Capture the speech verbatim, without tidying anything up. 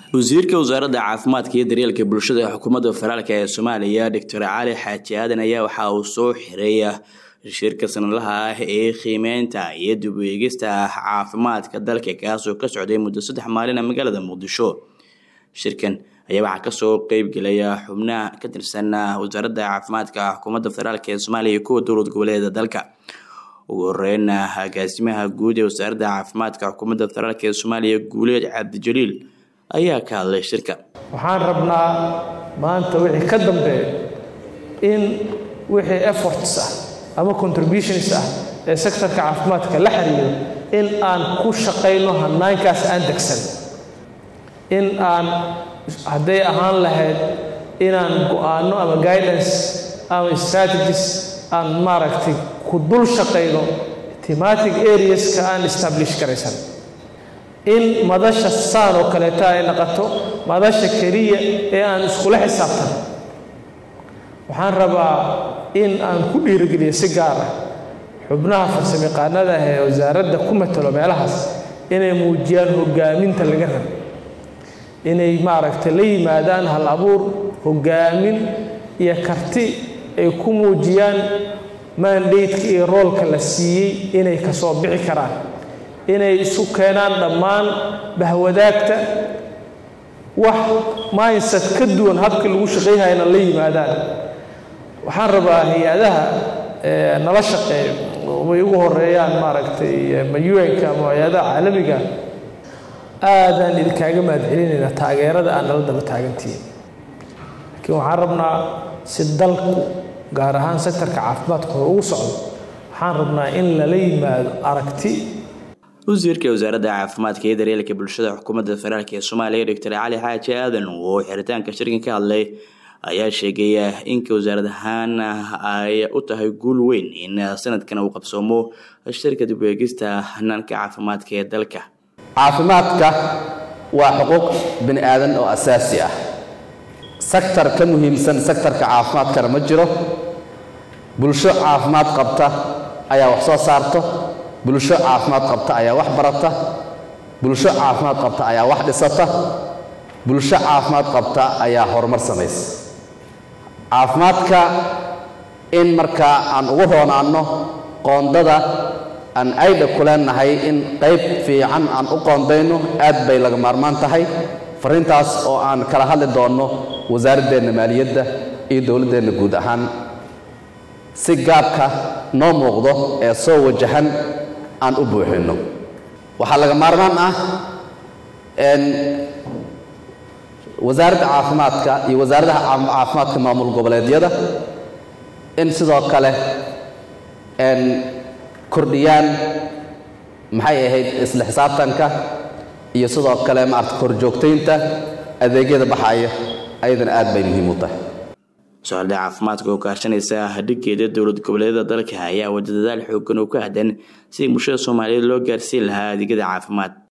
wasiirka wasaaradda caafimaadka iyo daryeelka bulshada xukuumadda federaalka ee Soomaaliya Doctor Cali Xaaji Aadan ayaa waxa uu soo xiray shirka sanadlaha ah ee qiimeynta iyo dib u eegista caafimaadka dalka kaas oo ka socday muddo saddex maalin magaalada Muqdisho. Shirkan ayaa waxa ka soo qayb galaya xubnaha ka tirsan wasaaradda caafimaadka xukuumadda federaalka ee Soomaaliya kuwa dowlad goboleedyada dalka. ugu horeyn agaasimaha guud ee wasaaradda caafimaadka xukuumadda federaalka ee Soomaaliya Guuleed Cabdi Jaliil ayaa ka hadlay shirka. waxaan rabnaa maanta wixii ka dambeeya in wixii efforts ah ama contributions ah ee sectorka caafimaadka la xiriiro in aan ku shaqeyno hanaankaas aan degsan in aan haday ahaan lahayd inaan go'aano ama guidance ama strategies aan maaragtay ku dul shaqeyno thematic areas ka aan establish karaysan in madasha saan oo kale ay noqoto madasha kaliya ee aan isku la xisaabtan. waxaan rabaa in aan ku dhiirigeliyo si gaar ah xubnaha farsamayaqaanada ee wasaaradda ku matalo meelahaas inay muujiyaan hogaaminta laga rabo inay maaragtay la yimaadaan hal abuur hogaamin iyo karti ay ku muujiyaan mandate iyo roolka la siiyay inay ka soo bixi karaan inay isu keenaan dhammaan bahwadaagta wax mindset ka duwan habka lagu shaqeeyayna la yimaadaan. waxaan rabaa hay'adaha nala shaqeeyo way ugu horeeyaan maaragtay U N-ka ama hay'adaha caalamiga aadan idinkaga mahadcelinayna taageerada aan nala daba taagantiin. laakiin waxaan rabnaa si dalku gaar ahaan sectorka caafimaadka hore ugu socdo waxaan rabnaa in lala yimaado aragti. wasiirka wasaaradda caafimaadka iyo daryeelka bulshada xukuumadda federaalka ee Soomaaliya Doctor Cali Xaaji Aadan oo xiritaanka shirkan ka hadlay ayaa sheegay in wasaaradda ahaan ay u tahay guul weyn in sanadkan uu qabsoomo shirka dib u eegista hanaanka caafimaadka ee dalka. caafimaadka waa xuquuq bini aadan oo asaasi ah. sector ka muhiimsan sectorka caafimaadka ma jiro. bulsho caafimaad qabta ayaa wax soo saarto. bulsho caafimaad qabta ayaa wax barata. bulsho caafimaad qabta ayaa wax dhisata. bulsho caafimaad qabta ayaa horumar samaysa. caafimaadka in marka aan ugu roonaano qoondada aan ayda ku leenahay in qayb fiican aan u qoondayno aad bay laga maarmaan tahay. fariintaas oo aan kala hadli doono wasaaraddeena maaliyadda iyo dowladdeena guud ahaan si gaabka noo muuqdo ee soo wajahan aan u buuxino. waxaa laga maarmaan ah in wasaaradda caafimaadka iyo wasaaradaha caafimaadka maamul goboleedyada in sidoo kale in kordhiyaan maxay ahayd isla xisaabtanka iyo sidoo kale maarta kor joogtaynta adeegyada baxaya ayadana aad bay muhiim u tahay. wasaaradda caafimaadka oo kaashanaysa hadhigeeda dowlad goboleedyada dalka ayaa wada dadaal xooggan oo ku aadan si bulshada Soomaaliyeed loo gaarsiin lahaa adeegyada caafimaad.